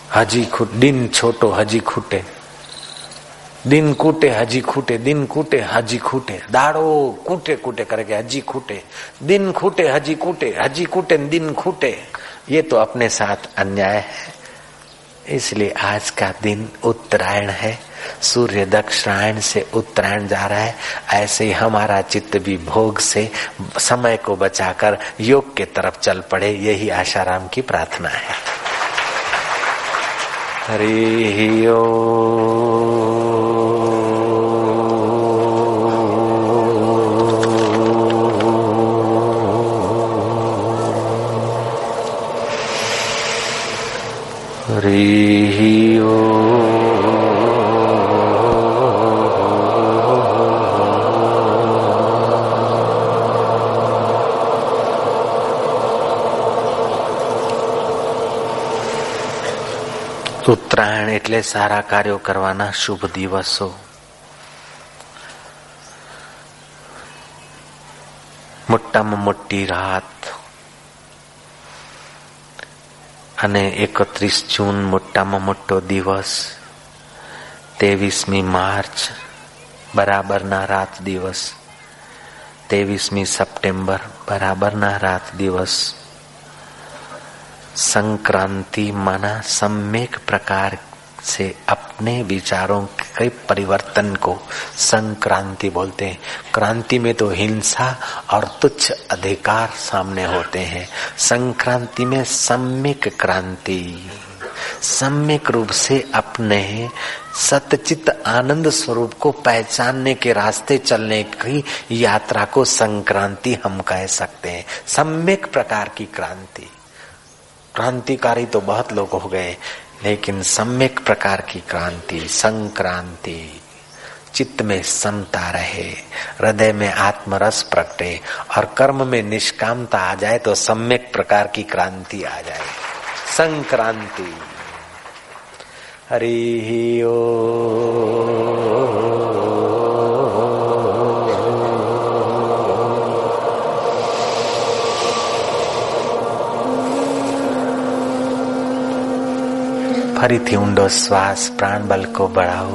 हजी खूट दिन छोटो हजी खूटे, दिन कूटे हजी खूटे, दिन कूटे हजी खूटे, दाड़ो कूटे कूटे करके हजी खूटे, दिन खूटे हजी कूटे दिन खूटे। ये तो अपने साथ अन्याय है। इसलिए आज का दिन उत्तरायण है, सूर्य दक्षिणायन से उत्तरायण जा रहा है। ऐसे ही हमारा चित्त भी भोग से समय को बचाकर योग के तरफ चल पड़े, यही आशाराम की प्रार्थना है। हरि ओम। हरि ओम। ઉત્તરાયણ એટલે સારા કાર્યો કરવાના શુભ દિવસો। મોટામાં મોટી રાત અને 31 જૂન મોટામાં મોટો દિવસ, 23મી માર્ચ બરાબરના રાત દિવસ, 23મી સપ્ટેમ્બર બરાબરના રાત દિવસ, संक्रांति माना सम्यक प्रकार से अपने विचारों के परिवर्तन को संक्रांति बोलते हैं। क्रांति में तो हिंसा और तुच्छ अधिकार सामने होते हैं, संक्रांति में सम्यक क्रांति, सम्यक रूप से अपने सतचित आनंद स्वरूप को पहचानने के रास्ते चलने की यात्रा को संक्रांति हम कह सकते हैं। सम्यक प्रकार की क्रांति। क्रांतिकारी तो बहुत लोग हो गए, लेकिन सम्यक प्रकार की क्रांति संक्रांति, चित्त में समता रहे, हृदय में आत्मरस प्रगटे और कर्म में निष्कामता आ जाए तो सम्यक प्रकार की क्रांति आ जाए, संक्रांति। हरि ओम। ફરીથી ઊંડો શ્વાસ, પ્રાણ બલ को बढ़ाओ।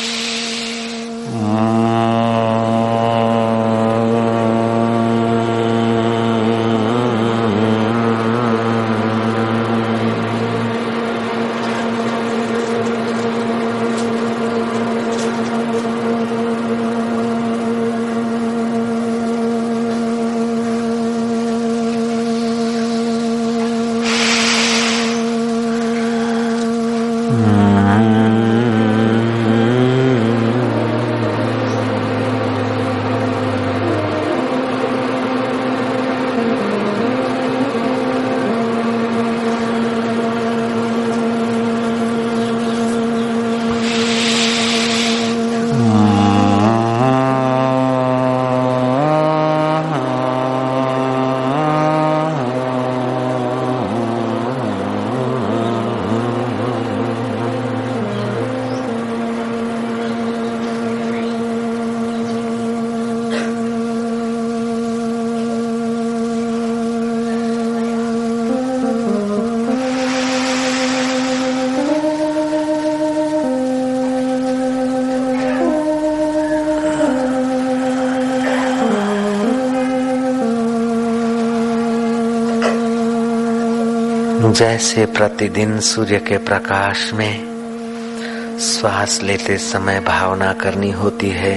जैसे प्रतिदिन सूर्य के प्रकाश में श्वास लेते समय भावना करनी होती है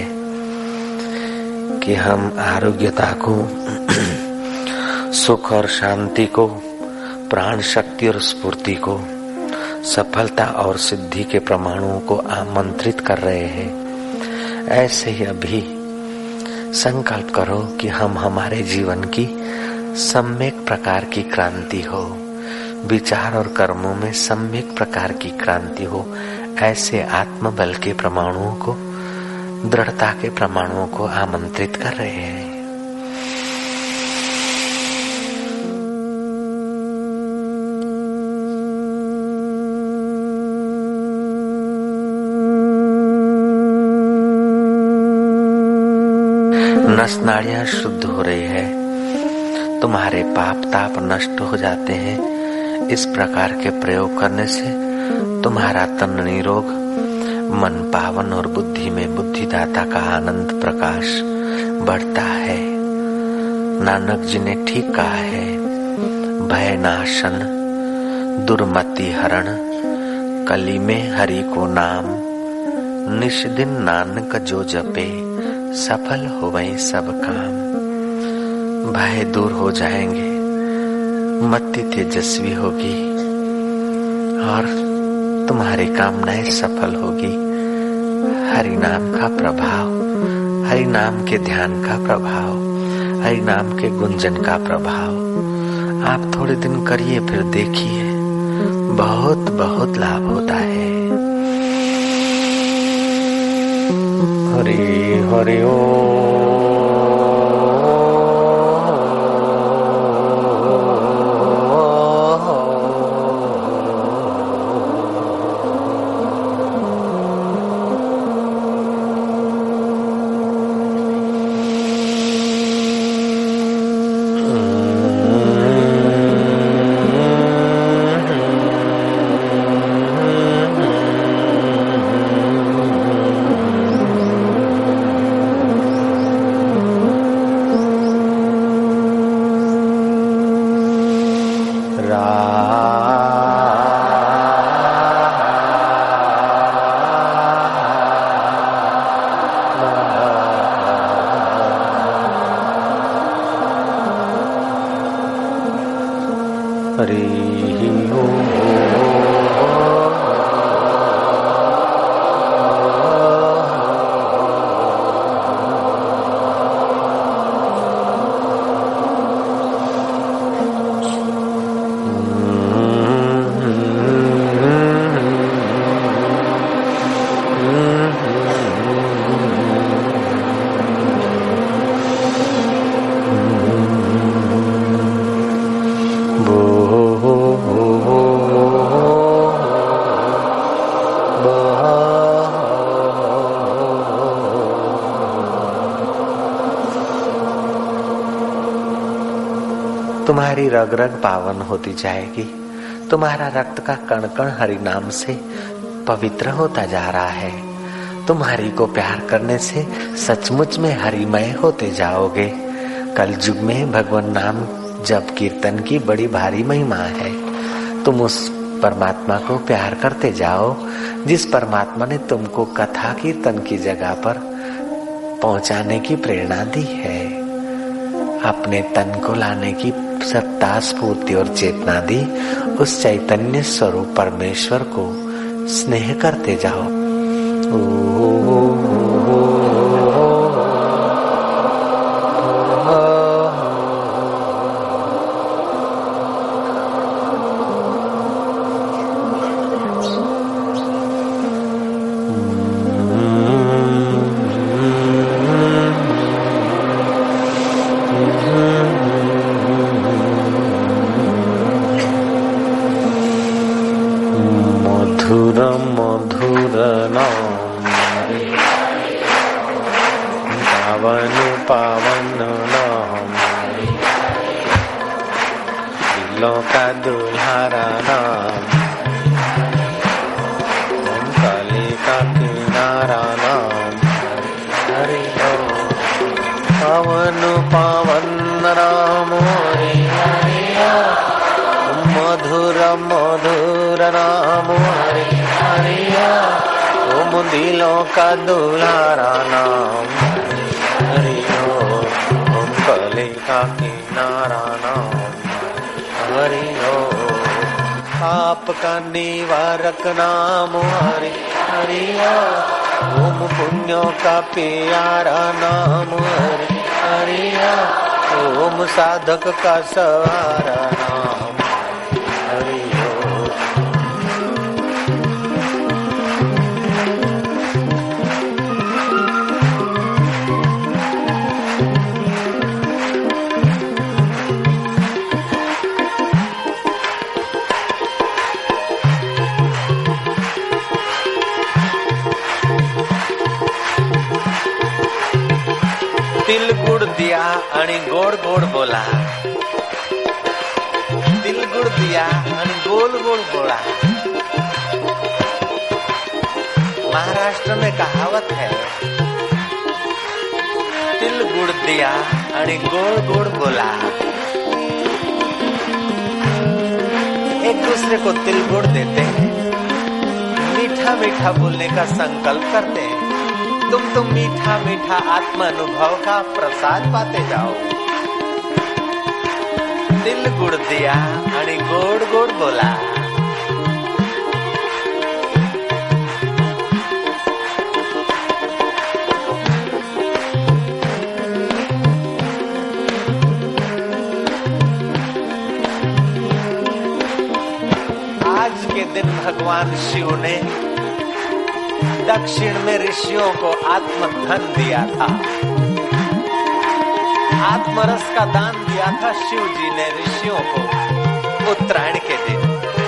कि हम आरोग्यता को, सुख और शांति को, प्राण शक्ति और स्फूर्ति को, सफलता और सिद्धि के परमाणुओं को आमंत्रित कर रहे हैं, ऐसे ही अभी संकल्प करो कि हम हमारे जीवन की सम्यक प्रकार की क्रांति हो, विचार और कर्मों में सम्यक प्रकार की क्रांति हो। ऐसे आत्मबल के परमाणुओं को, दृढ़ता के परमाणुओं को आमंत्रित कर रहे हैं। नस नाड़ियां शुद्ध हो रही है, तुम्हारे पाप ताप नष्ट हो जाते हैं। इस प्रकार के प्रयोग करने से तुम्हारा तन निरोग, मन पावन और बुद्धि में बुद्धिदाता का आनंद प्रकाश बढ़ता है। नानक जी ने ठीक कहा है, भय नाशन दुर्मति हरण, कली में हरि को नाम, निश दिन नानक जो जपे, सफल होवै सब काम। भय दूर हो जाएंगे, मति तेजस्वी होगी और तुम्हारी कामनाएं सफल होगी। हरि नाम का प्रभाव, हरि नाम के ध्यान का प्रभाव, हरि नाम के गुंजन का प्रभाव आप थोड़े दिन करिए, फिर देखिए बहुत बहुत लाभ होता है। हरि हरि ओम। तुम्हारी रग रग पावन होती जाएगी। तुम्हारा रक्त का कण कण हरि नाम से पवित्र होता जा रहा है। तुम हरि को प्यार करने से सचमुच में हरिमय होते जाओगे। कल युग में भगवान नाम जप कीर्तन की बड़ी भारी महिमा है। तुम उस परमात्मा को प्यार करते जाओ जिस परमात्मा ने तुमको कथा कीर्तन की जगह पर पहुंचाने की प्रेरणा दी है। अपने तन को लाने की सत्ता, स्फूर्ति और चेतना दी। उस चैतन्य स्वरूप परमेश्वर को स्नेह करते जाओ। मधुर नाम हरि हरिया, ओम दिलों का दुलारा नाम हरि ओम कली का किनारा नाम हरि पाप का निवारक नाम हरि हरिया, ओम पुण्यों का प्यारा नाम हरि हरिया, ओम साधक का सहारा नाम हरि तिल गुड़ दिया आणि गोड गोड बोला, तिल गुड़ दिया आणि गोल गोल बोला, महाराष्ट्र में कहावत है, तिल गुड़ दिया आणि गोड़ गोड़ बोला। एक दूसरे को तिल गुड़ देते हैं, मीठा मीठा बोलने का संकल्प करते हैं। तुम मीठा मीठा आत्म अनुभव का प्रसाद पाते जाओ। तिल गुड़ दिया आणि गोड़ गोड़ बोला। आज के दिन भगवान शिव ने दक्षिण में ऋषियों को आत्मधन दिया था, आत्मरस का दान दिया था शिव जी ने ऋषियों को उत्तरायण के दिन।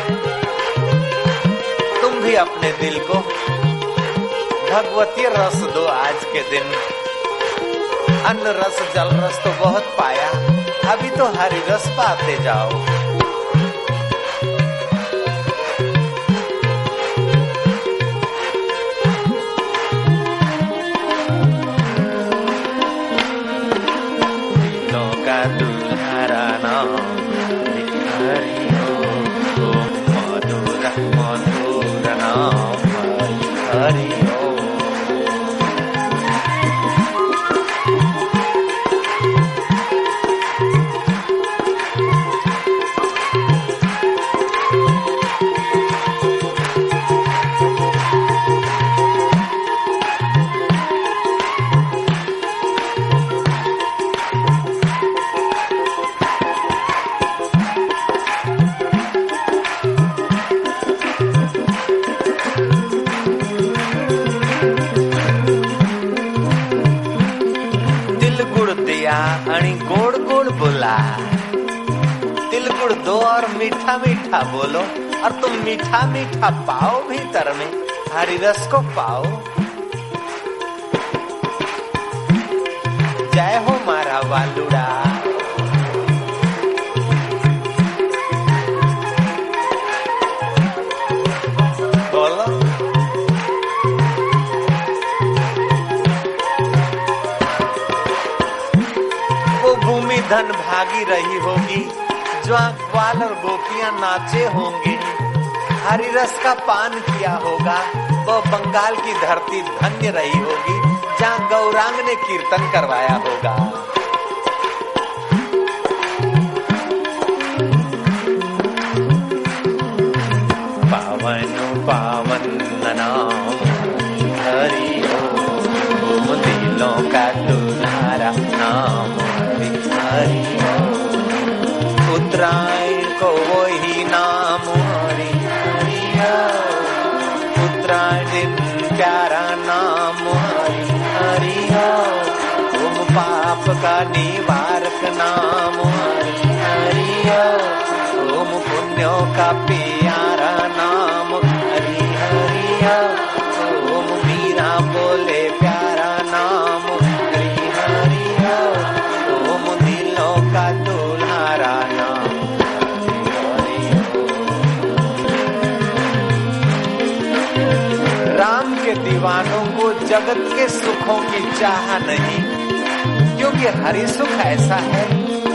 तुम भी अपने दिल को भगवती रस दो आज के दिन। अन्न रस जल रस तो बहुत पाया, अभी तो हरि रस पाते जाओ। दुल्हारा नाम हरि ओम, मधुर मधुर नाम हरि ओम। आणि गोड़ गोड़ बोला। तिल गुड़ दो और मीठा मीठा बोलो, और तुम मीठा मीठा पाओ भीतर में, हरि रस को पाओ। जय हो मारा वालुड़ा। बोलो धन भागी रही होगी, जहाँ ग्वाल और गोपियां नाचे होंगे, हरि रस का पान किया होगा, वो बंगाल की धरती धन्य रही होगी, जहाँ गौरांग ने कीर्तन करवाया होगा। पावन पावन नाम हरि ओम, दिलों का दुलारा नाम हरि ओम। उत्तरायण को वही नाम हरि हरि ओम। उत्तरायण दिन प्यारा नाम हरि हरि ओम। पाप का निवारक नाम हरि हरि ओम। पुण्यों का प्यारा नाम हरि हरि ओम। मीरा बोले प्यारा नाम हरि हरि ओम। दिलों का दुल्हारा नाम हरि हरि ओम। राम के दीवानों को जगत के सुखों की चाह नहीं, क्योंकि हरि सुख ऐसा है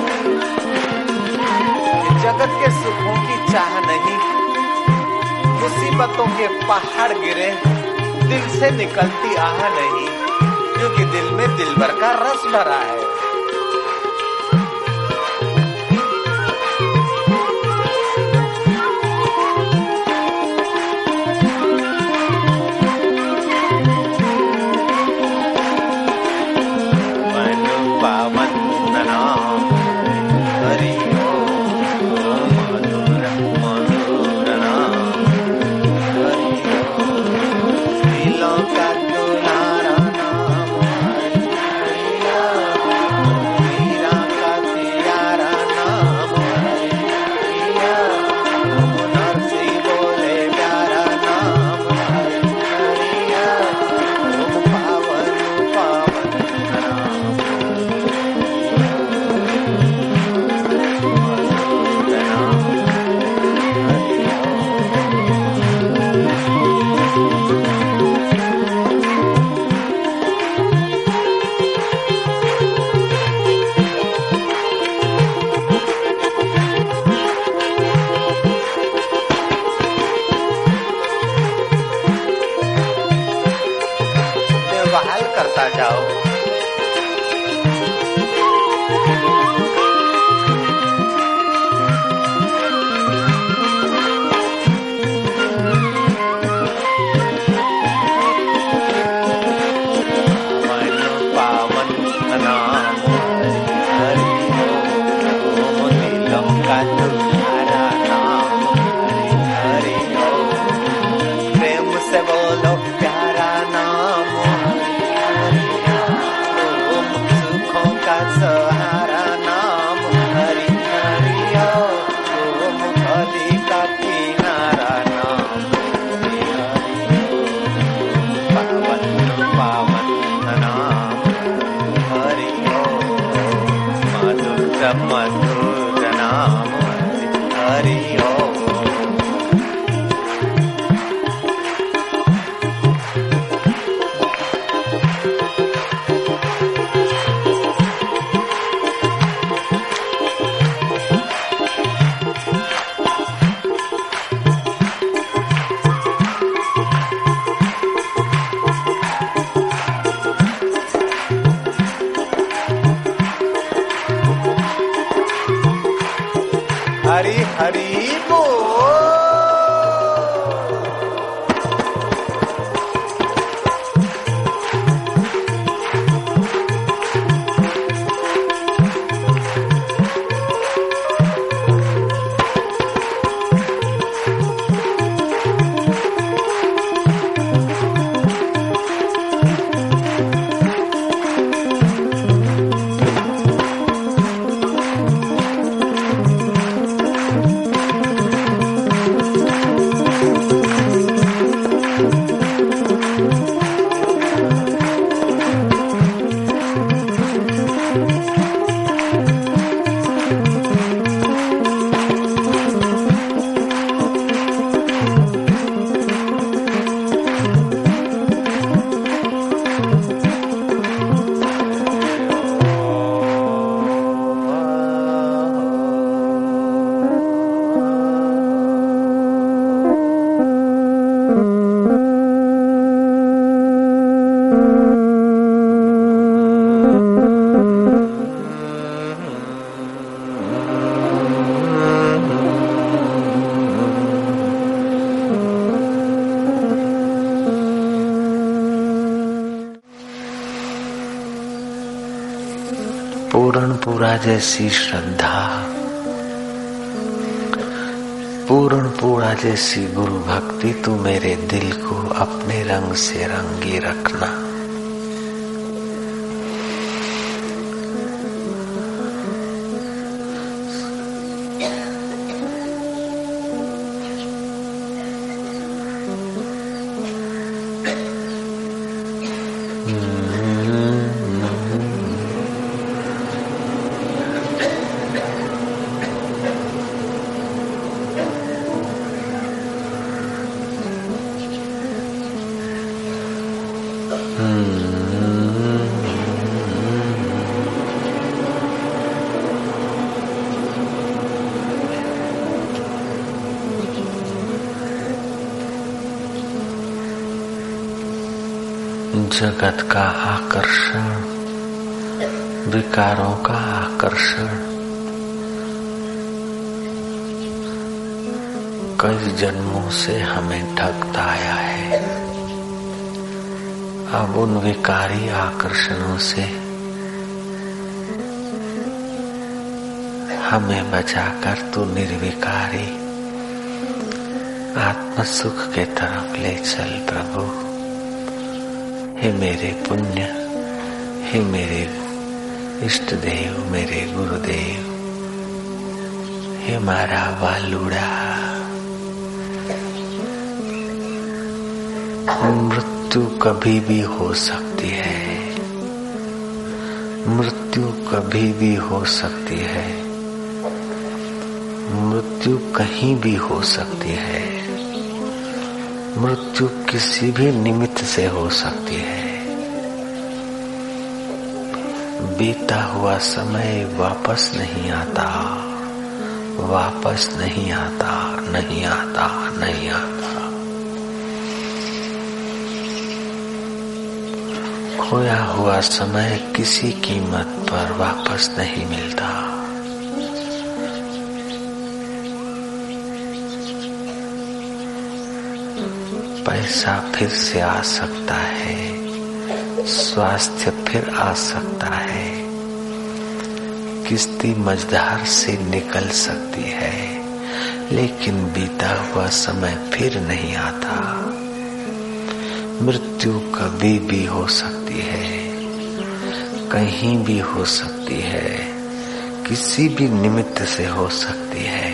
कि जगत के सुखों की चाह नहीं। मुसीबतों के पहाड़ गिरे, दिल से निकलती आह नहीं, क्योंकि दिल में दिलबर का रस भरा है। करता जाओ। पावन नाम हरि ओम, नीलम का तुम्हारा नाम हरि ओम, प्रेम से बोलो प्यारा नाम हरि ओम, सुखों का सहारा नाम हरि ओम, गली का किनारा नाम हरि ओम, पावन पावन नाम हरि ओम, मधुर मधुर नाम हरि ओम। हरि हरि बोल। पूरणपुरा जैसी श्रद्धा, पूरणपुरा जैसी गुरु भक्ति, तू मेरे दिल को अपने रंग से रंगी रखना। जगत का आकर्षण, विकारों का आकर्षण कई जन्मों से हमें ठगता आया है। अब उन विकारी आकर्षणों से हमें बचाकर तू निर्विकारी आत्म सुख के तरफ ले चल प्रभु। हे मेरे पुण्य, हे मेरे इष्ट देव, मेरे गुरुदेव, हे मारा वालुड़ा। मृत्यु कभी भी हो सकती है, मृत्यु कभी भी हो सकती है, मृत्यु कहीं भी हो सकती है, मृत्यु किसी भी निमित्त से हो सकती है। बीता हुआ समय वापस नहीं आता, वापस नहीं आता, नहीं आता, नहीं आता। खोया हुआ समय किसी कीमत पर वापस नहीं मिलता। पैसा फिर से आ सकता है, स्वास्थ्य फिर आ सकता है, किश्ती मझधार से निकल सकती है, लेकिन बीता हुआ समय फिर नहीं आता। मृत्यु कभी भी हो सकती है, कहीं भी हो सकती है, किसी भी निमित्त से हो सकती है।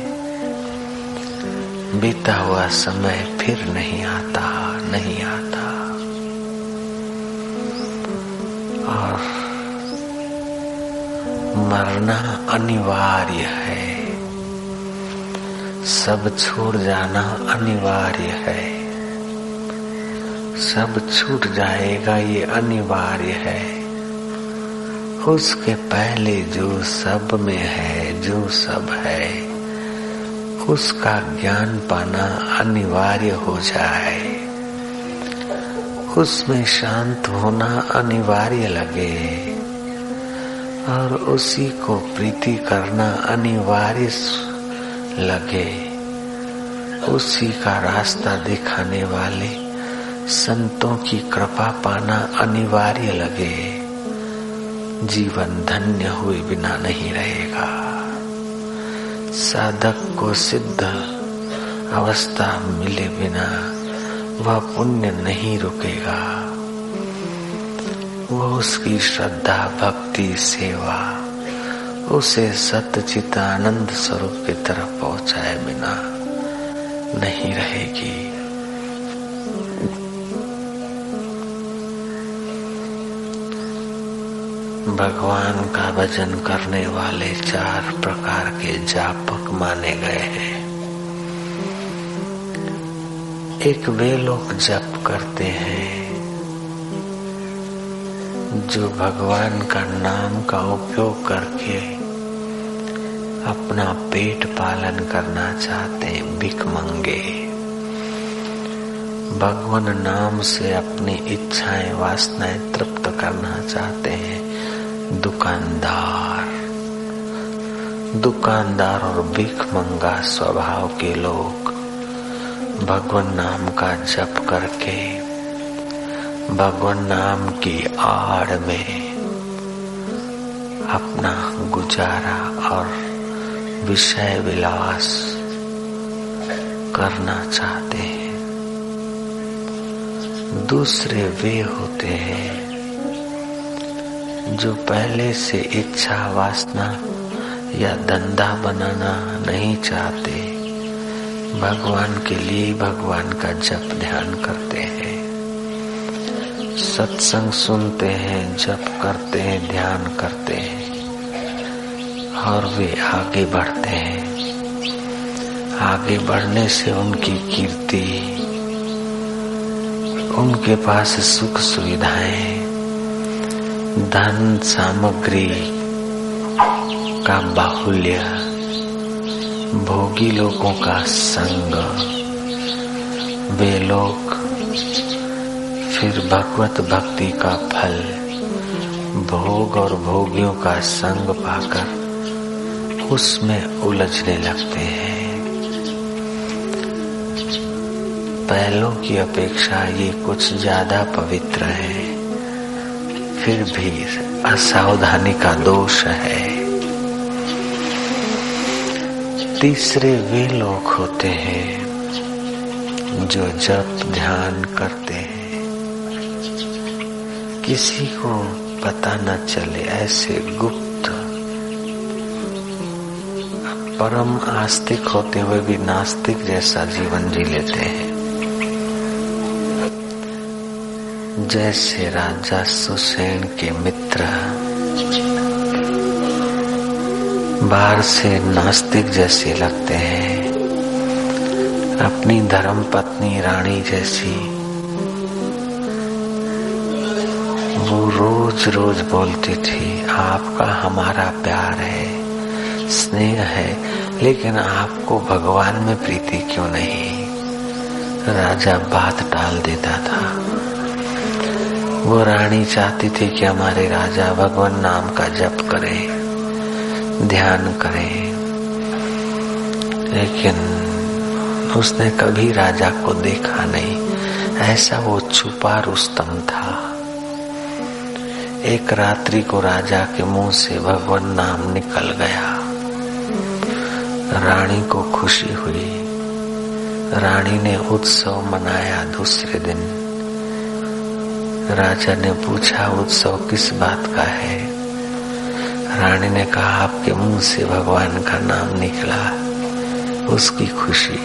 बीता हुआ समय फिर नहीं आता, नहीं आता। और मरना अनिवार्य है, सब छोड़ जाना अनिवार्य है, सब छूट जाएगा ये अनिवार्य है। उसके पहले जो सब में है, जो सब है, उसका ज्ञान पाना अनिवार्य हो जाए, उसमें शांत होना अनिवार्य लगे और उसी को प्रीति करना अनिवार्य लगे, उसी का रास्ता दिखाने वाले संतों की कृपा पाना अनिवार्य लगे, जीवन धन्य हुए बिना नहीं रहेगा। साधक को सिद्ध अवस्था मिले बिना वह पुण्य नहीं रुकेगा। वह उसकी श्रद्धा, भक्ति, सेवा उसे सच्चित आनंद स्वरूप की तरफ पहुंचाए बिना नहीं रहेगी। भगवान का भजन करने वाले 4 प्रकार के जापक माने गए हैं। एक वे लोग जप करते हैं जो भगवान का नाम का उपयोग करके अपना पेट पालन करना चाहते हैं, भिखमंगे। भगवान नाम से अपनी इच्छाएं, वासनाएं तृप्त करना चाहते हैं, दुकानदार और भिखमंगा स्वभाव के लोग भगवान नाम का जप करके भगवान नाम की आड़ में अपना गुजारा और विषय विलास करना चाहते हैं। दूसरे वे होते हैं जो पहले से इच्छा, वासना या धंधा बनाना नहीं चाहते, भगवान के लिए भगवान का जप ध्यान करते हैं, सत्संग सुनते हैं, जप करते हैं, ध्यान करते हैं और वे आगे बढ़ते हैं। आगे बढ़ने से उनकी कीर्ति, उनके पास सुख सुविधाएं, धन सामग्री का बाहुल्य, भोगी लोगों का संग, वे लोग फिर भगवत भक्ति का फल, भोग और भोगियों का संग पाकर उसमें उलझने लगते हैं। पहलों की अपेक्षा ये कुछ ज्यादा पवित्र है, फिर भी असावधानी का दोष है। तीसरे वे लोग होते हैं जो जप ध्यान करते हैं, किसी को पता न चले, ऐसे गुप्त, परम आस्तिक होते हुए भी नास्तिक जैसा जीवन जी लेते हैं। जैसे राजा सुसेन के मित्र बाहर से नास्तिक जैसे लगते हैं, अपनी धर्म पत्नी रानी जैसी वो रोज रोज बोलती थी, आपका हमारा प्यार है, स्नेह है, लेकिन आपको भगवान में प्रीति क्यों नहीं? राजा बात टाल देता था। वो रानी चाहती थी कि हमारे राजा भगवान नाम का जप करें, ध्यान करें, लेकिन उसने कभी राजा को देखा नहीं। ऐसा वो छुपा रुस्तम था। एक रात्रि को राजा के मुंह से भगवान नाम निकल गया। रानी को खुशी हुई। रानी ने उत्सव मनाया। दूसरे दिन राजा ने पूछा, उत्सव किस बात का है? रानी ने कहा, आपके मुंह से भगवान का नाम निकला, उसकी खुशी।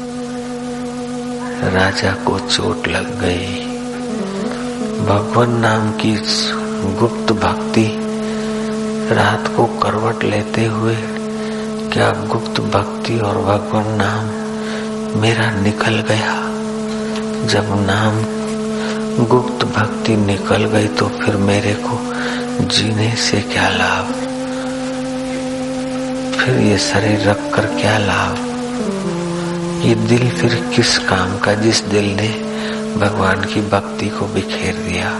राजा को चोट लग गई। भगवान नाम की गुप्त भक्ति रात को करवट लेते हुए, क्या गुप्त भक्ति और भगवान नाम मेरा निकल गया? जब नाम गुप्त भक्ति निकल गई तो फिर मेरे को जीने से क्या लाभ? फिर ये शरीर रख कर क्या लाभ? ये दिल फिर किस काम का, जिस दिल ने भगवान की भक्ति को बिखेर दिया?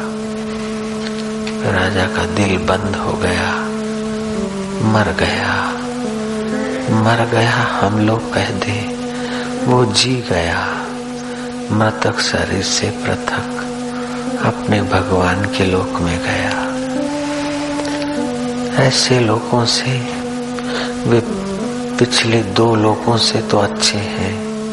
राजा का दिल बंद हो गया, मर गया। मर गया हम लोग कह दे, वो जी गया। मृतक शरीर से पृथक अपने भगवान के लोक में गया। ऐसे लोगों से, वे पिछले 2 लोगों से तो अच्छे हैं,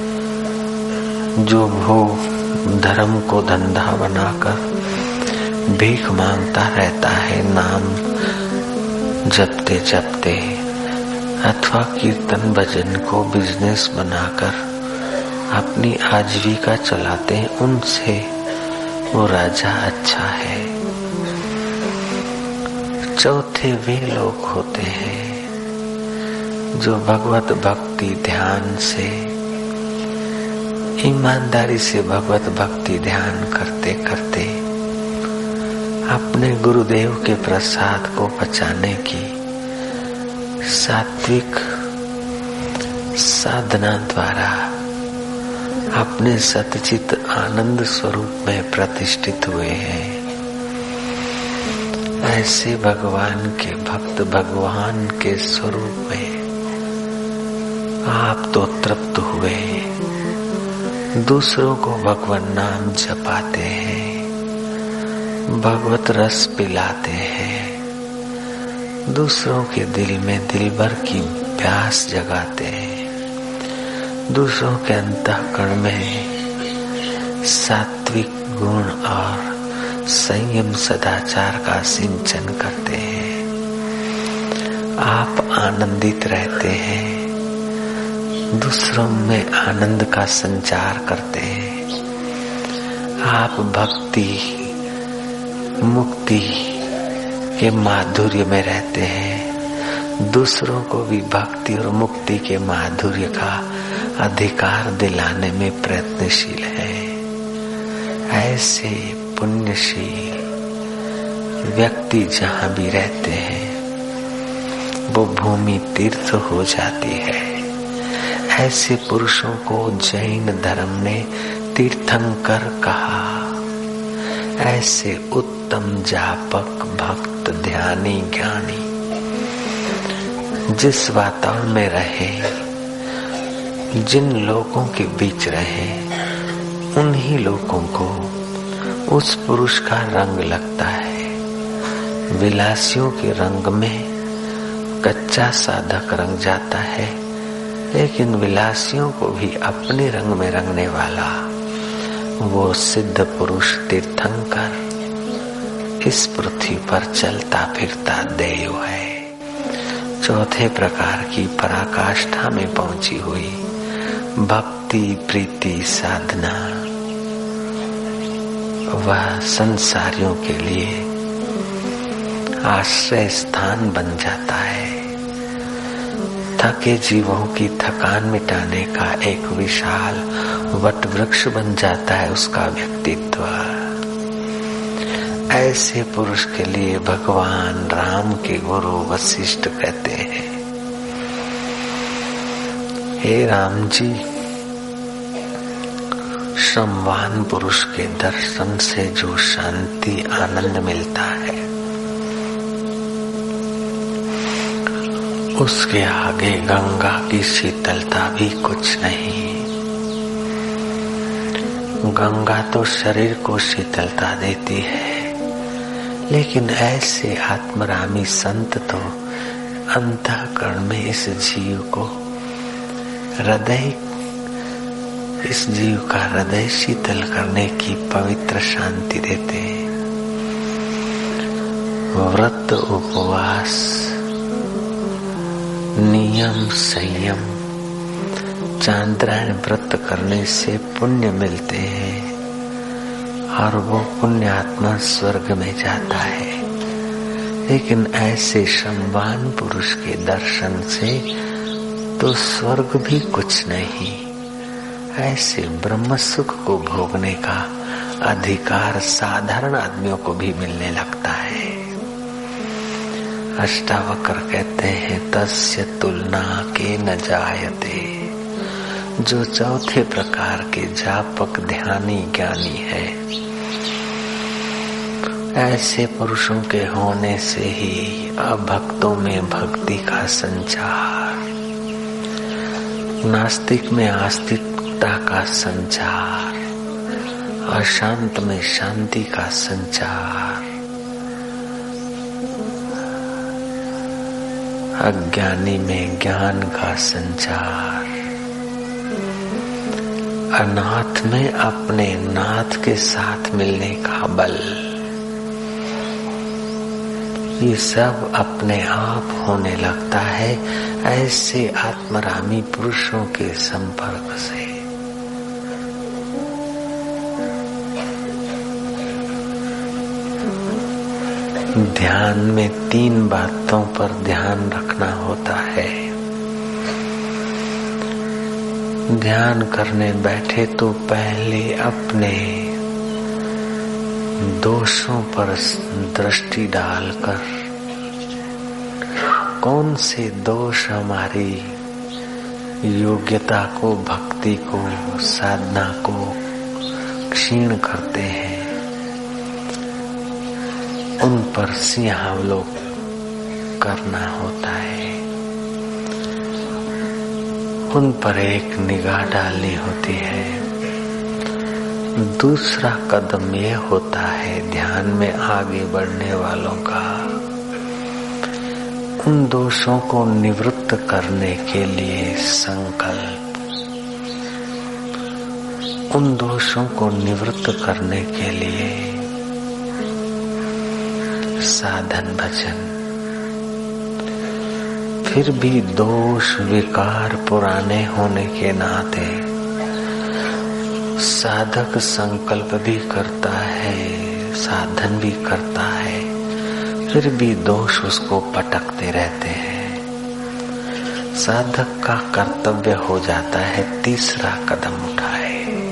जो भोग धर्म को धंधा बनाकर भीख मांगता रहता है, नाम जपते जपते, अथवा कीर्तन भजन को बिजनेस बनाकर अपनी आजीविका चलाते हैं, उनसे वो राजा अच्छा है। चौथे वे लोग होते हैं जो भगवत भक्ति ध्यान से, ईमानदारी से भगवत भक्ति ध्यान करते करते अपने गुरुदेव के प्रसाद को बचाने की सात्विक साधना द्वारा अपने सतचित आनंद स्वरूप में प्रतिष्ठित हुए हैं। ऐसे भगवान के भक्त भगवान के स्वरूप में आप तो तृप्त हुए, दूसरों को भगवान नाम जपाते हैं, भगवत रस पिलाते हैं, दूसरों के दिल में दिलबर की प्यास जगाते हैं, दूसरों के अंतःकरण में सात्विक गुण और संयम सदाचार का सिंचन करते हैं। आप आनंदित रहते हैं, दूसरों में आनंद का संचार करते हैं। आप भक्ति मुक्ति के माधुर्य में रहते हैं, दूसरों को भी भक्ति और मुक्ति के माधुर्य का अधिकार दिलाने में प्रयत्नशील है। ऐसे पुण्यशील व्यक्ति जहाँ भी रहते हैं वो भूमि तीर्थ हो जाती है। ऐसे पुरुषों को जैन धर्म ने तीर्थंकर कहा। ऐसे उत्तम जापक भक्त ध्यानी ज्ञानी जिस वातावरण में रहे, जिन लोगों के बीच रहे, उन्हीं लोगों को उस पुरुष का रंग लगता है। विलासियों के रंग में कच्चा साधक रंग जाता है, लेकिन विलासियों को भी अपने रंग में रंगने वाला वो सिद्ध पुरुष तीर्थंकर इस पृथ्वी पर चलता फिरता देव है। चौथे प्रकार की पराकाष्ठा में पहुंची हुई भक्ति प्रीति साधना, वह संसारियों के लिए आश्रय स्थान बन जाता है। थके जीवों की थकान मिटाने का एक विशाल वट वृक्ष बन जाता है उसका व्यक्तित्व। ऐसे पुरुष के लिए भगवान राम के गुरु वशिष्ठ कहते हैं, हे राम जी, श्रमवान पुरुष के दर्शन से जो शांति आनंद मिलता है, उसके आगे गंगा की शीतलता भी कुछ नहीं। गंगा तो शरीर को शीतलता देती है, लेकिन ऐसे आत्मरामी संत तो अंतःकरण में इस जीव को इस जीव का हृदय शीतल करने की पवित्र शांति देते हैं। व्रत, उपवास, नियम, संयम, चांद्रायण व्रत करने से पुण्य मिलते हैं और वो पुण्य आत्मा स्वर्ग में जाता है। लेकिन ऐसे श्रमवान पुरुष के दर्शन से तो स्वर्ग भी कुछ नहीं, ऐसे ब्रह्म सुख को भोगने का अधिकार साधारण आदमियों को भी मिलने लगता है। अष्टावक्र कहते हैं तस्य तुलना के न जायते, जो चौथे प्रकार के जापक ध्यानी ज्ञानी है, ऐसे पुरुषों के होने से ही अभक्तों में भक्ति का संचार, नास्तिक में आस्तिकता का संचार, अशांत में शांति का संचार, अज्ञानी में ज्ञान का संचार, अनाथ में अपने नाथ के साथ मिलने का बल, ये सब अपने आप होने लगता है ऐसे आत्मरामी पुरुषों के संपर्क से। ध्यान में 3 बातों पर ध्यान रखना होता है। ध्यान करने बैठे तो पहले अपने दोषों पर दृष्टि डालकर कौन से दोष हमारी योग्यता को, भक्ति को, साधना को क्षीण करते हैं, उन पर सिंहावलोकन करना होता है, उन पर एक निगाह डालनी होती है। दूसरा कदम ये होता है ध्यान में आगे बढ़ने वालों का उन दोषों को निवृत्त करने के लिए संकल्प, उन दोषों को निवृत्त करने के लिए साधन भजन। फिर भी दोष विकार पुराने होने के नाते साधक संकल्प भी करता है, साधन भी करता है, फिर भी दोष उसको पटकते रहते हैं। साधक का कर्तव्य हो जाता है तीसरा कदम उठाए।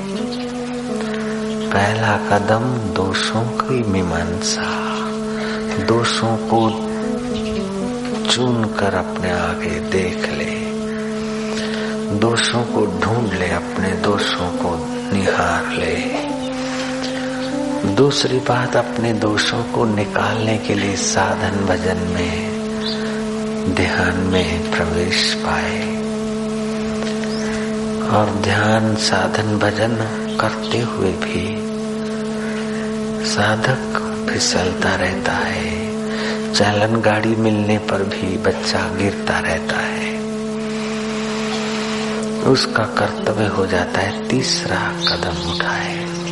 पहला कदम दोषों की मीमांसा, दोषों को चुन कर अपने आगे देख ले, दोषों को ढूंढ ले, अपने दोषों को निहार ले। दूसरी बात, अपने दोषों को निकालने के लिए साधन भजन में, ध्यान में प्रवेश पाए। और ध्यान साधन भजन करते हुए भी साधक फिसलता रहता है, चालन गाड़ी मिलने पर भी बच्चा गिरता रहता है। उसका कर्तव्य हो जाता है तीसरा कदम उठाए।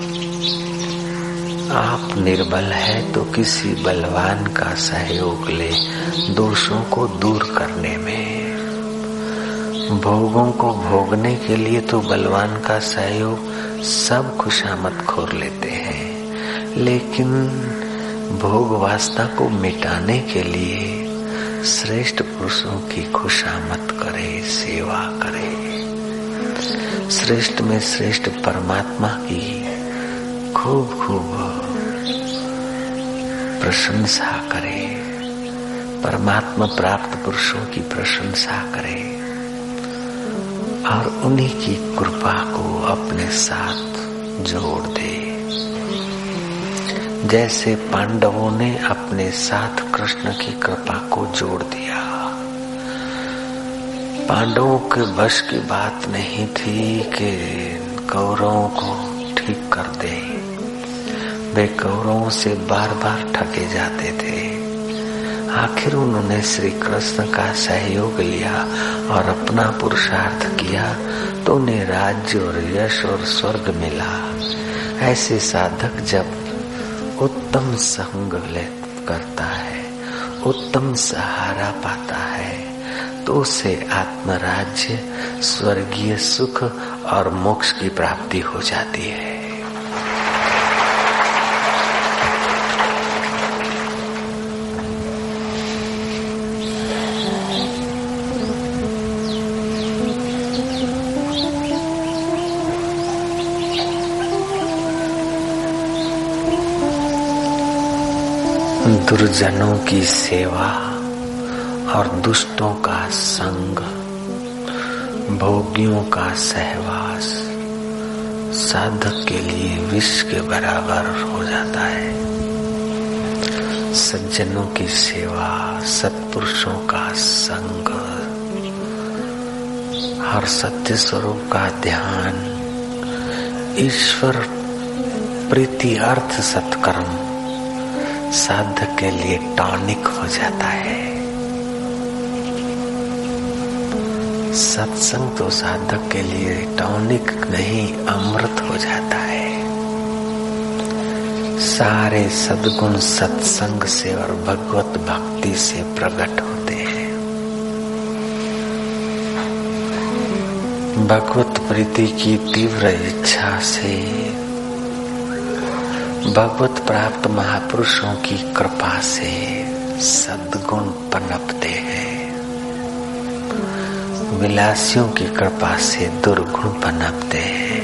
आप निर्बल है तो किसी बलवान का सहयोग ले दोषों को दूर करने में। भोगों को भोगने के लिए तो बलवान का सहयोग सब खुशामद खोर लेते हैं, लेकिन भोग वासना को मिटाने के लिए श्रेष्ठ पुरुषों की खुशामद करे, सेवा करे। श्रेष्ठ में श्रेष्ठ परमात्मा की खूब खूब प्रशंसा करे, परमात्मा प्राप्त पुरुषों की प्रशंसा करे और उन्हीं की कृपा को अपने साथ जोड़ दे। जैसे पांडवों ने अपने साथ कृष्ण की कृपा को जोड़ दिया। पांडवों के बस की बात नहीं थी कि कौरवों को ठीक कर दे। वे कौरवों से बार बार ठगे जाते थे। आखिर उन्होंने श्री कृष्ण का सहयोग लिया और अपना पुरुषार्थ किया तो उन्हें राज्य और यश और स्वर्ग मिला। ऐसे साधक जब उत्तम संग करता है, उत्तम सहारा पाता है, तो उसे आत्मराज्य, स्वर्गीय सुख और मोक्ष की प्राप्ति हो जाती है। दुर्जनों की सेवा और दुष्टों का संग, भोगियों का सहवास साधक के लिए विष के बराबर हो जाता है। सज्जनों की सेवा, सत्पुरुषों का संग और सत्य स्वरूप का ध्यान, ईश्वर प्रीति अर्थ सत्कर्म साधक के लिए टॉनिक हो जाता है। सत्संग तो साधक के लिए टॉनिक नहीं, अमृत हो जाता है। सारे सद्गुण सत्संग से और भगवत भक्ति से प्रकट होते हैं। भगवत प्रीति की तीव्र इच्छा से भगवत प्राप्त महापुरुषों की कृपा से सद्गुण पनपते हैं। विलासियों की कृपा से दुर्गुण पनपते हैं।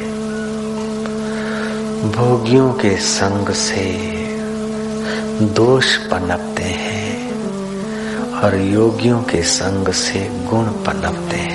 भोगियों के संग से दोष पनपते हैं और योगियों के संग से गुण पनपते हैं।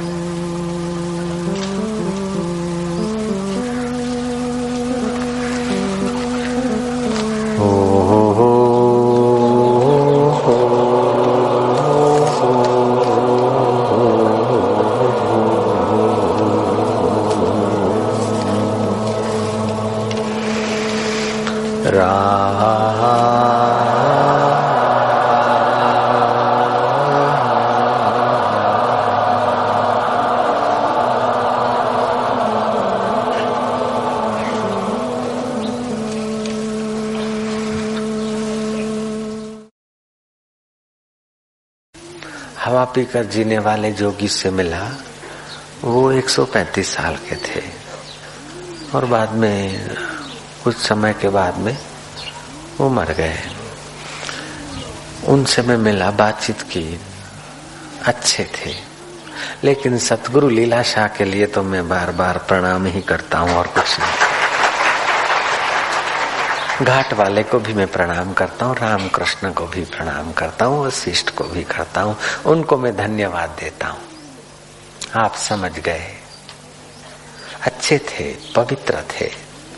हवा पीकर जीने वाले जोगी से मिला। वो 135 साल के थे और बाद में कुछ समय के बाद में वो मर गए। उनसे मैं मिला, बातचीत की, अच्छे थे। लेकिन सतगुरु लीलाशाह के लिए तो मैं बार बार प्रणाम ही करता हूँ और कुछ नहीं। घाट वाले को भी मैं प्रणाम करता हूँ, रामकृष्ण को भी प्रणाम करता हूँ, वशिष्ठ को भी करता हूँ। उनको मैं धन्यवाद देता हूँ। आप समझ गए, अच्छे थे, पवित्र थे।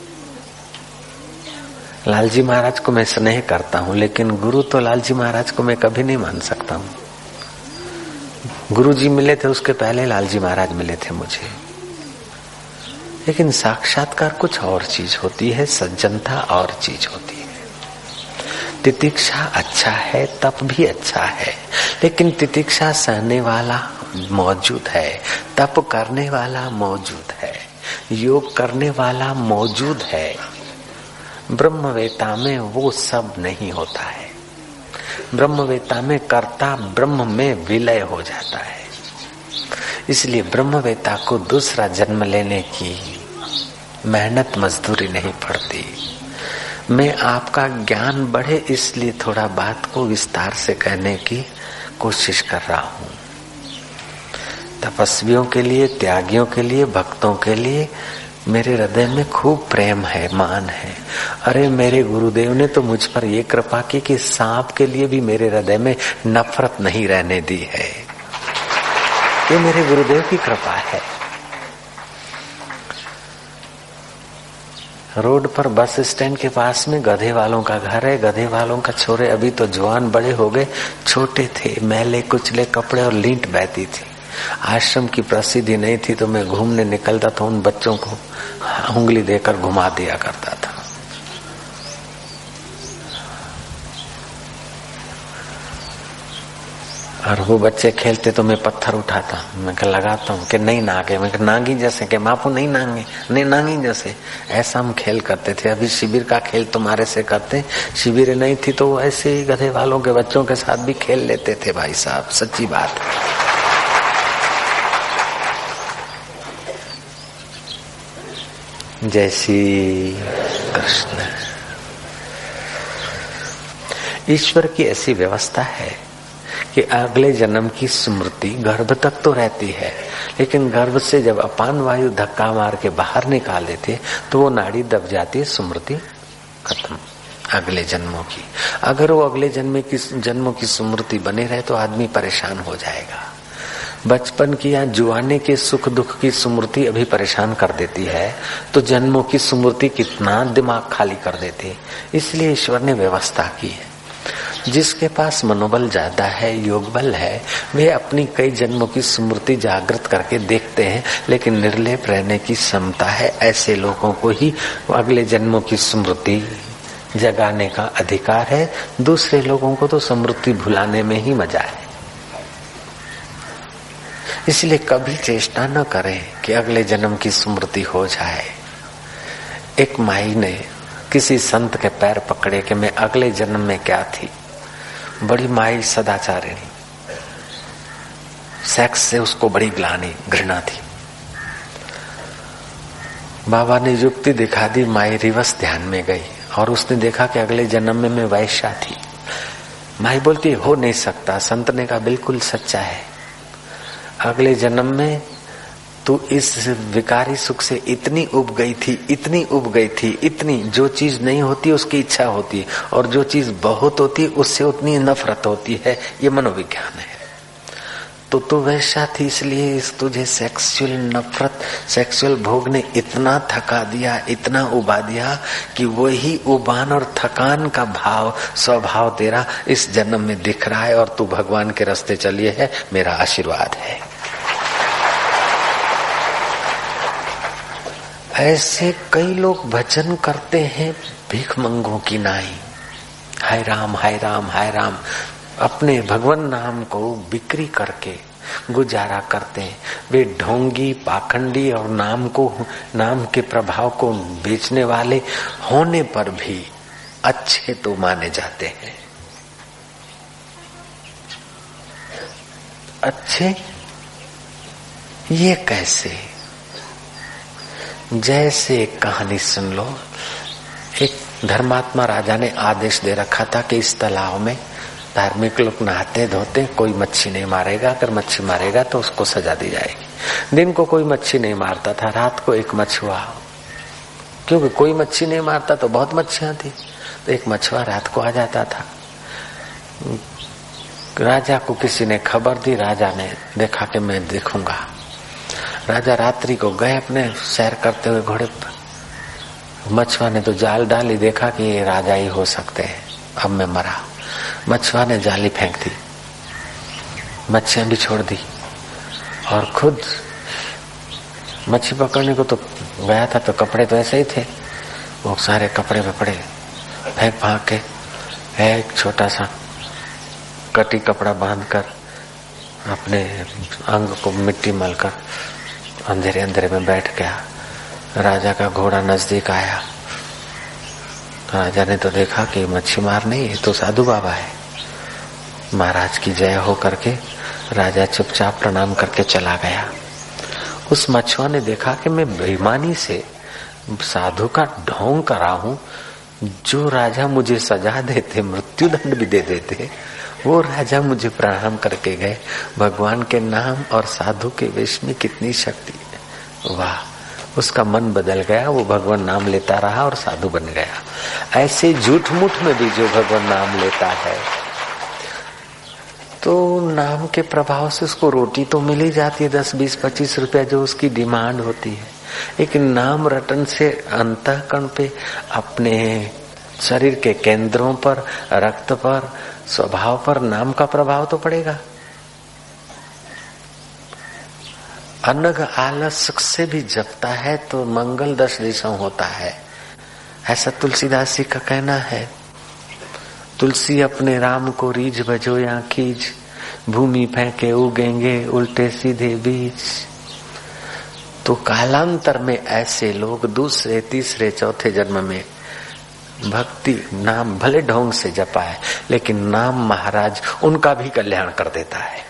लालजी महाराज को मैं स्नेह करता हूँ, लेकिन गुरु तो लालजी महाराज को मैं कभी नहीं मान सकता हूँ। गुरु जी मिले थे, उसके पहले लालजी महाराज मिले थे मुझे। लेकिन साक्षात्कार कुछ और चीज होती है, सज्जनता और चीज होती है। तितिक्षा अच्छा है, तप भी अच्छा है, लेकिन तितिक्षा सहने वाला मौजूद है, तप करने वाला मौजूद है, योग करने वाला मौजूद है। ब्रह्मवेता में वो सब नहीं होता है। ब्रह्मवेता में कर्ता ब्रह्म में विलय हो जाता है। इसलिए ब्रह्मवेता को दूसरा जन्म लेने की मेहनत मजदूरी नहीं पड़ती। मैं आपका ज्ञान बढ़े इसलिए थोड़ा बात को विस्तार से कहने की कोशिश कर रहा हूँ। तपस्वियों के लिए, त्यागियों के लिए, भक्तों के लिए मेरे हृदय में खूब प्रेम है, मान है। अरे मेरे गुरुदेव ने तो मुझ पर ये कृपा की कि सांप के लिए भी मेरे हृदय में नफरत नहीं रहने दी है। ये मेरे गुरुदेव की कृपा है। रोड पर बस स्टैंड के पास में गधे वालों का घर है। गधे वालों का छोरे अभी तो जवान बड़े हो गए, छोटे थे, मैले कुचले कपड़े और लींट बहती थी। आश्रम की प्रसिद्धि नहीं थी तो मैं घूमने निकलता था, उन बच्चों को उंगली देकर घुमा दिया करता था। और वो बच्चे खेलते तो मैं पत्थर उठाता, मैं कह लगाता हूँ कि नहीं नागे, मैं कह नागी जैसे, कि मापू नहीं नांगे, नहीं नांगी जैसे। ऐसा हम खेल करते थे। अभी शिविर का खेल तुम्हारे से करते, शिविर नहीं थी तो ऐसे ही गधे वालों के बच्चों के साथ भी खेल लेते थे भाई साहब, सच्ची बात। जय श्री कृष्ण। ईश्वर की ऐसी व्यवस्था है कि अगले जन्म की स्मृति गर्भ तक तो रहती है, लेकिन गर्भ से जब अपान वायु धक्का मार के बाहर निकाल देते तो वो नाड़ी दब जाती है, स्मृति खत्म अगले जन्मों की। अगर वो अगले जन्मों की स्मृति बने रहे तो आदमी परेशान हो जाएगा। बचपन की या जुआने के सुख दुख की स्मृति अभी परेशान कर देती है तो जन्मों की स्मृति कितना दिमाग खाली कर देती। इसलिए ईश्वर ने व्यवस्था की है। जिसके पास मनोबल ज्यादा है, योग बल है, वे अपनी कई जन्मों की स्मृति जागृत करके देखते हैं, लेकिन निर्लेप रहने की क्षमता है ऐसे लोगों को ही अगले जन्मों की स्मृति जगाने का अधिकार है। दूसरे लोगों को तो स्मृति भुलाने में ही मजा है। इसलिए कभी चेष्टा न करें कि अगले जन्म की स्मृति हो जाए। एक माई ने किसी संत के पैर पकड़े कि मैं अगले जन्म में क्या थी। बड़ी माई सदाचारिणी, सेक्स से उसको बड़ी ग्लानि घृणा थी। बाबा ने युक्ति दिखा दी, माई रिवर्स ध्यान में गई और उसने देखा कि अगले जन्म में मैं वैश्या थी। माई बोलती हो नहीं सकता। संत ने कहा बिल्कुल सच्चा है। अगले जन्म में तू इस विकारी सुख से इतनी उब गई थी, इतनी उब गई थी, इतनी, जो चीज नहीं होती उसकी इच्छा होती है और जो चीज बहुत होती है उससे उतनी नफरत होती है। ये मनोविज्ञान है। तो तू वैसा थी, इसलिए तुझे सेक्सुअल नफरत, सेक्सुअल भोग ने इतना थका दिया, इतना उबा दिया कि वही उबान और थकान का भाव, स्वभाव तेरा इस जन्म में दिख रहा है और तू भगवान के रास्ते चलिए है। मेरा आशीर्वाद है। ऐसे कई लोग भजन करते हैं भीख मंगों की नाई, हाय राम हाय राम हाय राम, अपने भगवान नाम को बिक्री करके गुजारा करते हैं। वे ढोंगी, पाखंडी और नाम के प्रभाव को बेचने वाले होने पर भी अच्छे तो माने जाते हैं। अच्छे ये कैसे? जैसे एक कहानी सुन लो। एक धर्मात्मा राजा ने आदेश दे रखा था कि इस तालाब में धार्मिक लोग नहाते धोते, कोई मच्छी नहीं मारेगा, अगर मच्छी मारेगा तो उसको सजा दी जाएगी। दिन को कोई मच्छी नहीं मारता था, रात को एक मछुआ, क्योंकि कोई मच्छी नहीं मारता तो बहुत मच्छियां थी, तो एक मछुआ रात को आ जाता था। राजा को किसी ने खबर दी, राजा ने देखा कि मैं देखूंगा। राजा रात्रि को गए अपने सैर करते हुए घोड़े पर। मछुआ ने तो जाल डाली, देखा कि ये राजा ही हो सकते हैं, अब मैं मरा। मछुआ ने जाली फेंक दी, मच्छियां भी छोड़ दी और खुद मच्छी पकड़ने को तो गया था, तो कपड़े तो ऐसे ही थे, वो सारे कपड़े वपड़े फेंक फांक के एक छोटा सा कटी कपड़ा बांधकर अपने अंग को मिट्टी मलकर अंधेरे अंधेरे में बैठ गया। राजा का घोड़ा नजदीक आया। राजा ने तो देखा कि मच्छी मार नहीं, ये तो साधु बाबा है। महाराज की जय हो करके राजा चुपचाप प्रणाम करके चला गया। उस मछुआ ने देखा कि मैं बेईमानी से साधु का ढोंग करा हूं, जो राजा मुझे सजा देते, मृत्यु दंड भी दे देते, वो राजा मुझे प्रणाम करके गए। भगवान के नाम और साधु के वेश में कितनी शक्ति है। वाह, उसका मन बदल गया, वो भगवान नाम लेता रहा और साधु बन गया। ऐसे झूठ मूठ में भी जो भगवान नाम लेता है तो नाम के प्रभाव से उसको रोटी तो मिल ही जाती है, 10, 20, 25 रुपया जो उसकी डिमांड होती है। लेकिन नाम रटन से अंतःकरण पे, अपने शरीर के केंद्रों पर, रक्त पर, स्वभाव पर नाम का प्रभाव तो पड़ेगा। अनग आलस से भी जपता है तो मंगल 10 दिशाओं होता है, ऐसा तुलसीदास जी का कहना है। तुलसी अपने राम को रीझ भजो या कीज, भूमि फेंके उगेंगे उल्टे सीधे बीज। तो कालांतर में ऐसे लोग दूसरे तीसरे चौथे जन्म में भक्ति नाम भले ढोंग से जपा है, लेकिन नाम महाराज उनका भी कल्याण कर देता है।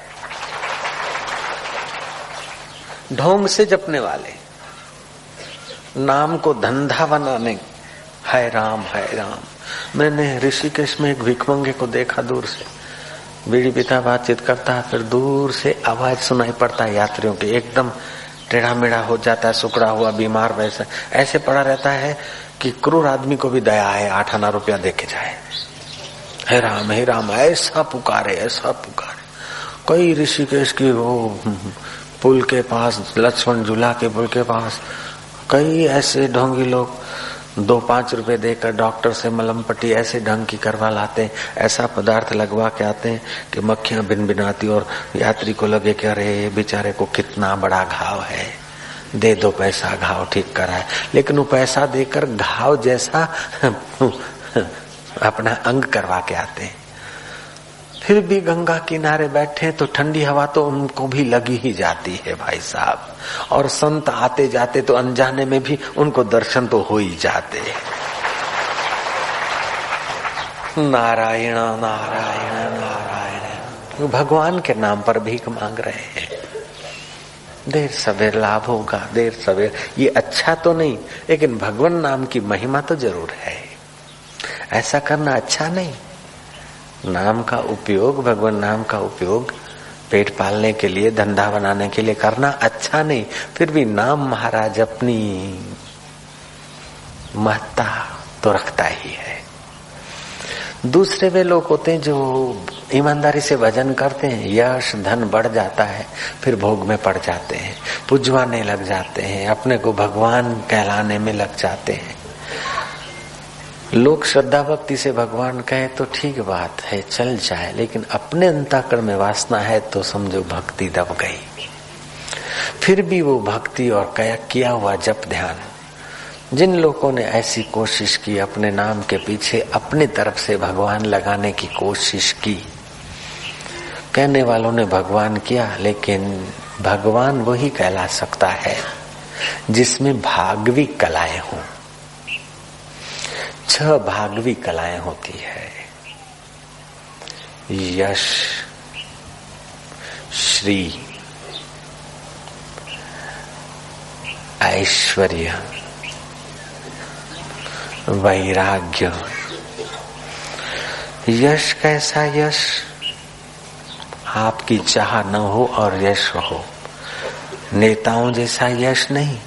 ढोंग से जपने वाले नाम को धंधा बनाने, है राम है राम। मैंने ऋषिकेश में एक भिखमंगे को देखा दूर से, बीड़ी पीता बातचीत करता है, फिर दूर से आवाज सुनाई पड़ता है यात्रियों की, एकदम टेढ़ा मेढ़ा हो जाता है, सुकड़ा हुआ बीमार वैसा ऐसे पड़ा रहता है कि क्रूर आदमी को भी दया है, 8 आना रुपया देके जाए। हे राम ऐसा पुकारे, ऐसा पुकारे। कई ऋषिकेश की वो पुल के पास, लक्ष्मण झूला के पुल के पास कई ऐसे ढोंगी लोग 2-5 रुपए देकर डॉक्टर से मलम पट्टी ऐसे ढंग की करवा लाते हैं, ऐसा पदार्थ लगवा के आते हैं कि मक्खियां भिनभिनाती और यात्री को लगे कि अरे बेचारे को कितना बड़ा घाव है, दे दो पैसा घाव ठीक कराए। लेकिन वो पैसा देकर घाव जैसा अपना अंग करवा के आते हैं। फिर भी गंगा किनारे बैठे तो ठंडी हवा तो उनको भी लगी ही जाती है भाई साहब, और संत आते जाते तो अनजाने में भी उनको दर्शन तो हो ही जाते हैं। नारायण नारायण नारायण, भगवान के नाम पर भीख मांग रहे हैं। देर सवेर लाभ होगा, देर सवेर, ये अच्छा तो नहीं, लेकिन भगवान नाम की महिमा तो जरूर है। ऐसा करना अच्छा नहीं। नाम का उपयोग, भगवान नाम का उपयोग पेट पालने के लिए, धंधा बनाने के लिए करना अच्छा नहीं। फिर भी नाम महाराज अपनी महत्ता तो रखता ही है। दूसरे वे लोग होते हैं जो ईमानदारी से भजन करते हैं, यश धन बढ़ जाता है, फिर भोग में पड़ जाते हैं, पुजवाने लग जाते हैं, अपने को भगवान कहलाने में लग जाते हैं। लोग श्रद्धा भक्ति से भगवान कहे तो ठीक बात है, चल जाए, लेकिन अपने अंतःकरण में वासना है तो समझो भक्ति दब गई। फिर भी वो भक्ति और किया हुआ जप ध्यान, जिन लोगों ने ऐसी कोशिश की, अपने नाम के पीछे अपनी तरफ से भगवान लगाने की कोशिश की, कहने वालों ने भगवान किया, लेकिन भगवान वही कहला सकता है जिसमें भागवी कलाएं हों। 6 भागवी कलाएं होती है, यश, श्री, ऐश्वर्य, वैराग्य। यश कैसा यश? आपकी चाह न हो और यश हो। नेताओं जैसा यश नहीं,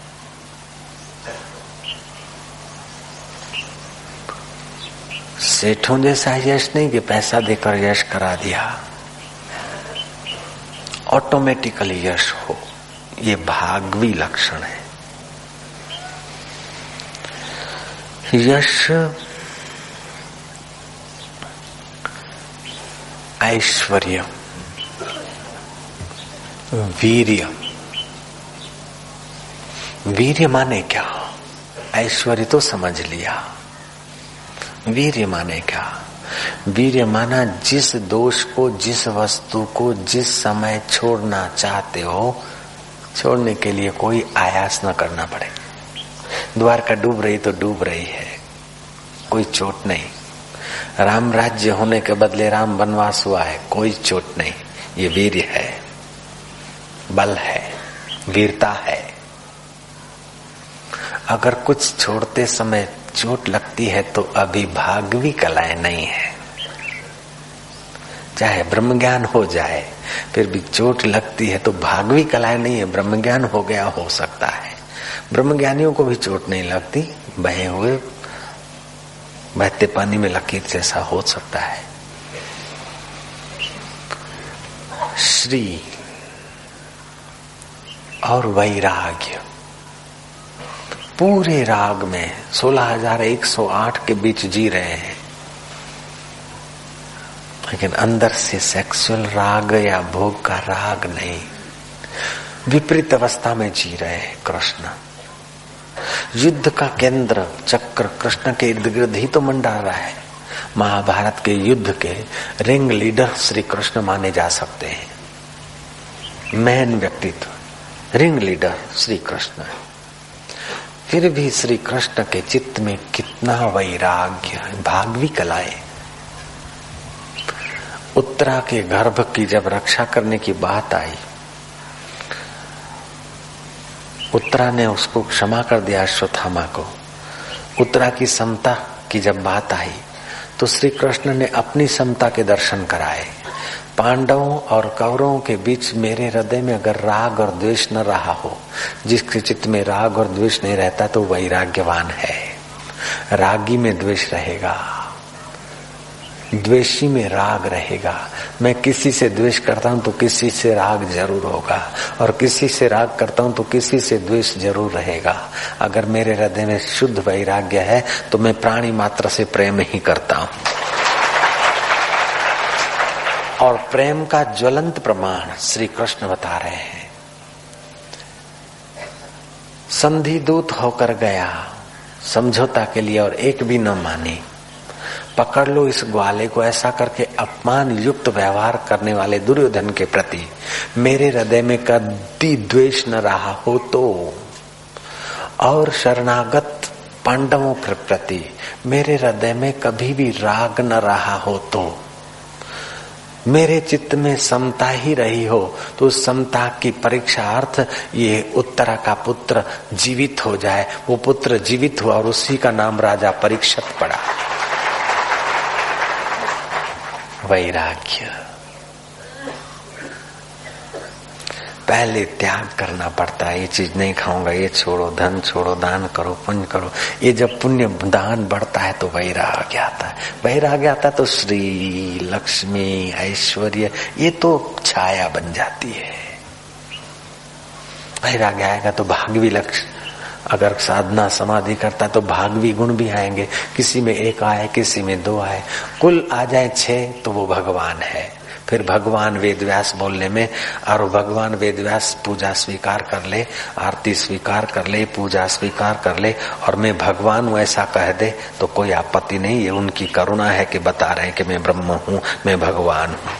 सेठों जैसा यश नहीं कि पैसा देकर यश करा दिया। ऑटोमेटिकली यश हो, ये भागवी लक्षण है। यश, ऐश्वर्य, वीर्य। वीर्य माने क्या? ऐश्वर्य तो समझ लिया, वीर्य माने क्या? वीर्य माना जिस दोष को, जिस वस्तु को जिस समय छोड़ना चाहते हो, छोड़ने के लिए कोई आयास न करना पड़े। द्वारका डूब रही तो डूब रही है, कोई चोट नहीं। राम राज्य होने के बदले राम वनवास हुआ है, कोई चोट नहीं। ये वीर्य है, बल है, वीरता है। अगर कुछ छोड़ते समय चोट लगती है तो अभी भागवी कलाएं नहीं है। चाहे ब्रह्म ज्ञान हो जाए, फिर भी चोट लगती है तो भागवी कलाएं नहीं है, ब्रह्म ज्ञान हो गया हो सकता है। ब्रह्म ज्ञानियों को भी चोट नहीं लगती, बहे हुए बहते पानी में लकीर जैसा हो सकता है। श्री और वैराग्य, पूरे राग में 16,108 के बीच जी रहे हैं, लेकिन अंदर से सेक्सुअल राग या भोग का राग नहीं, विपरीत अवस्था में जी रहे हैं कृष्ण। युद्ध का केंद्र चक्र कृष्ण के इर्द गिर्द ही तो मंडरा रहा है। महाभारत के युद्ध के रिंग लीडर श्री कृष्ण माने जा सकते हैं, मैन व्यक्तित्व रिंग लीडर श्री कृष्ण। फिर भी श्री कृष्ण के चित्त में कितना वैराग्य, भागवी कलाएं। उत्तरा के गर्भ की जब रक्षा करने की बात आई, उत्तरा ने उसको क्षमा कर दिया अश्वत्थामा को। उत्तरा की समता की जब बात आई तो श्री कृष्ण ने अपनी समता के दर्शन कराए। पांडवों और कौरवों के बीच मेरे हृदय में अगर राग और द्वेष न रहा हो, जिसके चित्त में राग और द्वेष नहीं रहता तो वैराग्यवान है। रागी में द्वेष रहेगा, द्वेषी में राग रहेगा। मैं किसी से द्वेष करता हूं तो किसी से राग जरूर होगा, और किसी से राग करता हूं तो किसी से द्वेष जरूर रहेगा। अगर मेरे हृदय में शुद्ध वैराग्य है तो मैं प्राणी मात्र से प्रेम ही करता हूं। और प्रेम का ज्वलंत प्रमाण श्री कृष्ण बता रहे हैं। संधि दूत होकर गया समझौता के लिए और एक भी न मानी। पकड़ लो इस ग्वाले को, ऐसा करके अपमान युक्त व्यवहार करने वाले दुर्योधन के प्रति मेरे हृदय में कभी द्वेष न रहा हो तो, और शरणागत पांडवों के प्रति मेरे हृदय में कभी भी राग न रहा हो तो, मेरे चित्त में समता ही रही हो तो उस समता की परीक्षार्थ ये उत्तरा का पुत्र जीवित हो जाए। वो पुत्र जीवित हुआ और उसी का नाम राजा परीक्षित पड़ा। वैराग्य पहले त्याग करना पड़ता है। ये चीज नहीं खाऊंगा, ये छोड़ो, धन छोड़ो, दान करो, पुण्य करो। ये जब पुण्य दान बढ़ता है तो वैराग्य आता है। वैराग्य आता तो श्री लक्ष्मी ऐश्वर्य ये तो छाया बन जाती है। वैराग्य आएगा तो भागवी लक्ष्य, अगर साधना समाधि करता तो भागवी गुण भी आएंगे। किसी में एक आए, किसी में दो आए, कुल आ जाए 6 तो वो भगवान है। फिर भगवान वेदव्यास बोलने में, और भगवान वेदव्यास पूजा स्वीकार कर ले, आरती स्वीकार कर ले, पूजा स्वीकार कर ले, और मैं भगवान हूँ ऐसा कह दे तो कोई आपत्ति नहीं। ये उनकी करुणा है कि बता रहे हैं कि मैं ब्रह्म हूँ, मैं भगवान हूँ।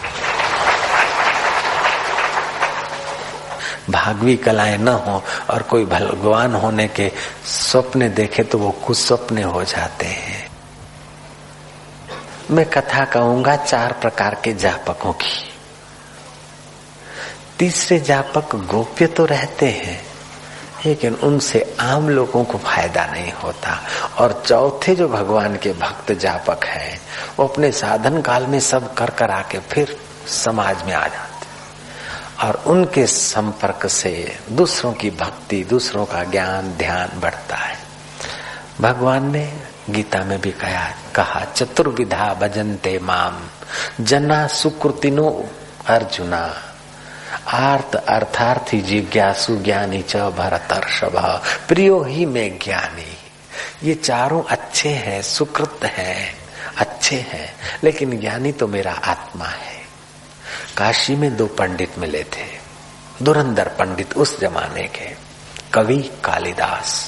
भागवी कलाएं न हो और कोई भगवान होने के स्वप्न देखे तो वो कुछ स्वप्न हो जाते हैं। मैं कथा कहूंगा 4 प्रकार के जापकों की। तीसरे जापक गोप्य तो रहते हैं लेकिन उनसे आम लोगों को फायदा नहीं होता। और चौथे जो भगवान के भक्त जापक हैं वो अपने साधन काल में सब कर आके फिर समाज में आ जाते, और उनके संपर्क से दूसरों की भक्ति, दूसरों का ज्ञान ध्यान बढ़ता है। भगवान ने गीता में भी कहा चतुर्विधा भजन्ते माम जना सुकृतिनो अर्जुना आर्त अर्थार्थी जिज्ञासु ज्ञानी च भरतर्षभ प्रियो ही में ज्ञानी। ये चारों अच्छे हैं, सुकृत हैं, अच्छे हैं, लेकिन ज्ञानी तो मेरा आत्मा है। काशी में 2 पंडित मिले थे, धुरंधर पंडित उस जमाने के, कवि कालिदास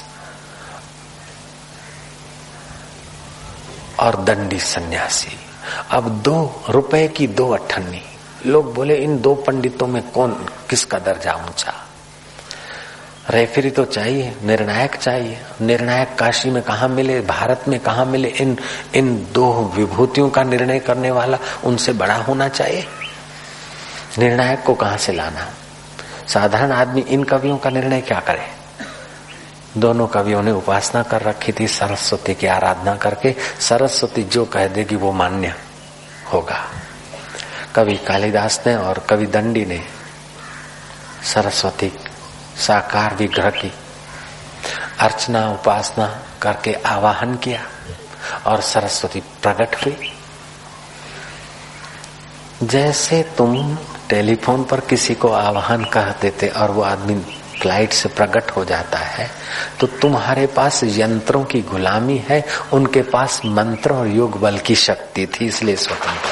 और दंडी सन्यासी। अब 2 रुपए की 2 अठन्नी। लोग बोले इन 2 पंडितों में कौन, किसका दर्जा ऊंचा? रेफरी तो चाहिए, निर्णायक चाहिए। निर्णायक काशी में कहाँ मिले, भारत में कहाँ मिले? इन 2 विभूतियों का निर्णय करने वाला उनसे बड़ा होना चाहिए। निर्णायक को कहाँ से लाना? साधारण आदमी इन कवियों का निर्णय क्या करे? दोनों कवियों ने उपासना कर रखी थी सरस्वती की आराधना करके। सरस्वती जो कह देगी वो मान्य होगा। कवि कालिदास ने और कवि दंडी ने सरस्वती साकार विग्रह की अर्चना उपासना करके आवाहन किया और सरस्वती प्रकट हुई। जैसे तुम टेलीफोन पर किसी को आवाहन कह देते और वो आदमी फ्लाइट से प्रकट हो जाता है, तो तुम्हारे पास यंत्रों की गुलामी है, उनके पास मंत्र और योग बल की शक्ति थी, इसलिए स्वतंत्र।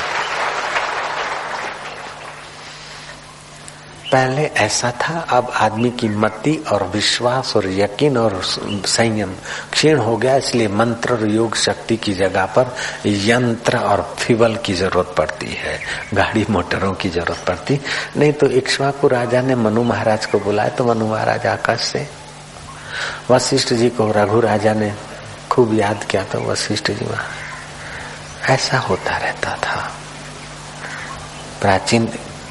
पहले ऐसा था, अब आदमी की मति और विश्वास और यकीन और संयम क्षीण हो गया, इसलिए मंत्र और योग शक्ति की जगह पर यंत्र और फ्यूल की जरूरत पड़ती है, गाड़ी मोटरों की जरूरत पड़ती। नहीं तो इक्ष्वाकु राजा ने मनु महाराज को बुलाया तो मनु महाराज आकाश से, वशिष्ठ जी को रघु राजा ने खूब याद किया तो वशिष्ठ जी महाराज। ऐसा होता रहता था। प्राचीन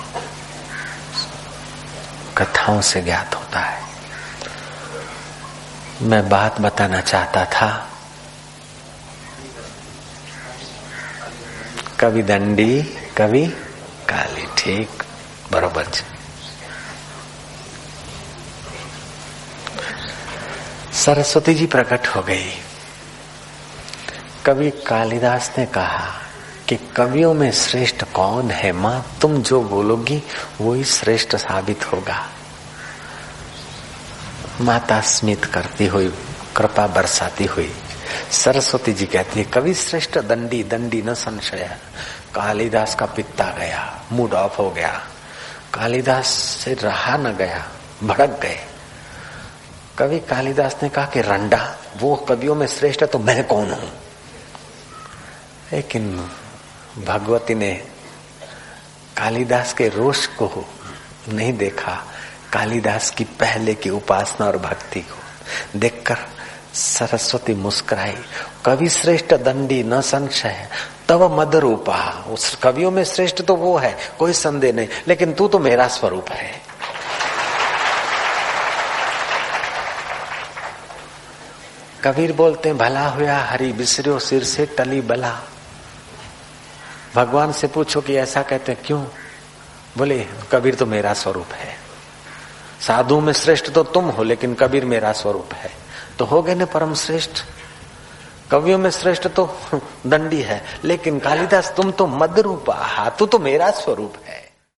कथाओं से ज्ञात होता है। मैं बात बताना चाहता था, कवि दंडी कवि काली, ठीक बरोबर। सरस्वती जी प्रकट हो गई। कवि कालिदास ने कहा कि कवियों में श्रेष्ठ कौन है माँ, तुम जो बोलोगी वही श्रेष्ठ साबित होगा। माता स्मित करती हुई, कृपा बरसाती हुई सरस्वती जी कहती है, कवि श्रेष्ठ दंडी, दंडी न संशय। कालिदास का पित्ता गया, मूड ऑफ हो गया, कालिदास से रहा न गया, भड़क गए। कवि कालिदास ने कहा कि रंडा, वो कवियों में श्रेष्ठ है तो मैं कौन हूं। लेकिन भगवती ने कालिदास के रोष को नहीं देखा, कालिदास की पहले की उपासना और भक्ति को देखकर सरस्वती मुस्कुराई। कवि श्रेष्ठ दंडी न संशय तव मद रूपा, उस कवियों में श्रेष्ठ तो वो है, कोई संदेह नहीं, लेकिन तू तो मेरा स्वरूप है। कबीर बोलते हैं, भला हुआ हरि बिसरियो सिर से टली बला। भगवान से पूछो कि ऐसा कहते हैं क्यों, बोले कबीर तो मेरा स्वरूप है। साधु में श्रेष्ठ तो तुम हो, लेकिन कबीर मेरा स्वरूप है, तो हो गए न परम श्रेष्ठ। कवियों में श्रेष्ठ तो दंडी है, लेकिन कालिदास तुम तो मद रूपा, तू तो मेरा स्वरूप है।